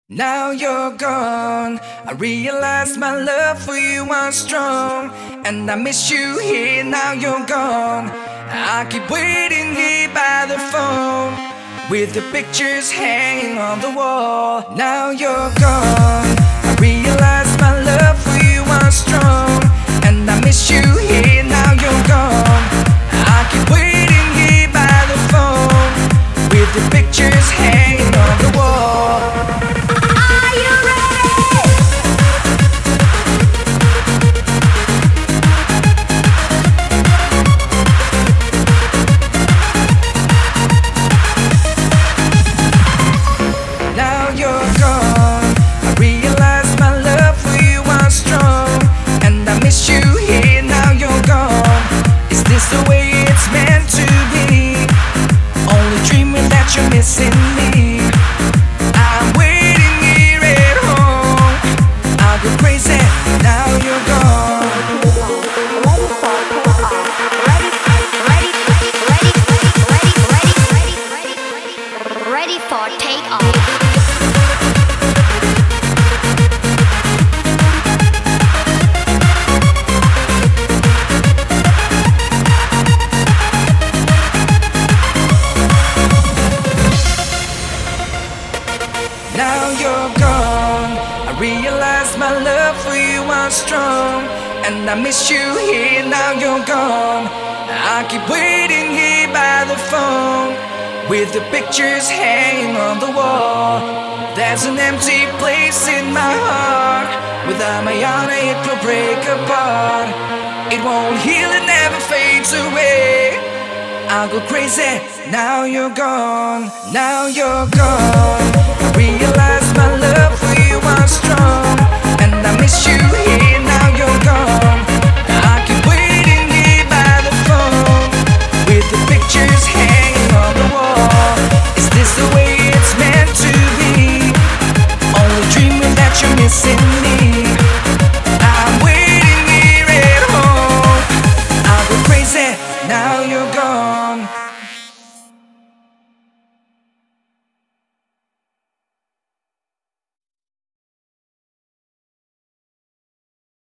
Now you're gone. I realize my love for you was strong, and I miss you here. Now you're gone. I keep waiting here by the phone, with the pictures hanging on the wall. Now you're gone. I realize my love for you was strong, and I miss you here. Now you're gone. I keep waiting here by the phone, with the pictures hanging on the wall. You're missing me. I'm waiting here at home. I'll go crazy. Now you're gone. Ready for takeoff. Now you're gone. I realize my love for you was strong, and I miss you here. Now you're gone. I keep waiting here by the phone, with the pictures hanging on the wall. There's an empty place in my heart. Without my honor it will break apart. It won't heal, it never fades away. I'll go crazy. Now you're gone. Now you're gone. I realize my love for you was strong, and I miss you here. Now you're gone. I keep waiting here by the phone, with the pictures hanging on the wall. Is this the way it's meant to be? Only dreaming that you're missing me.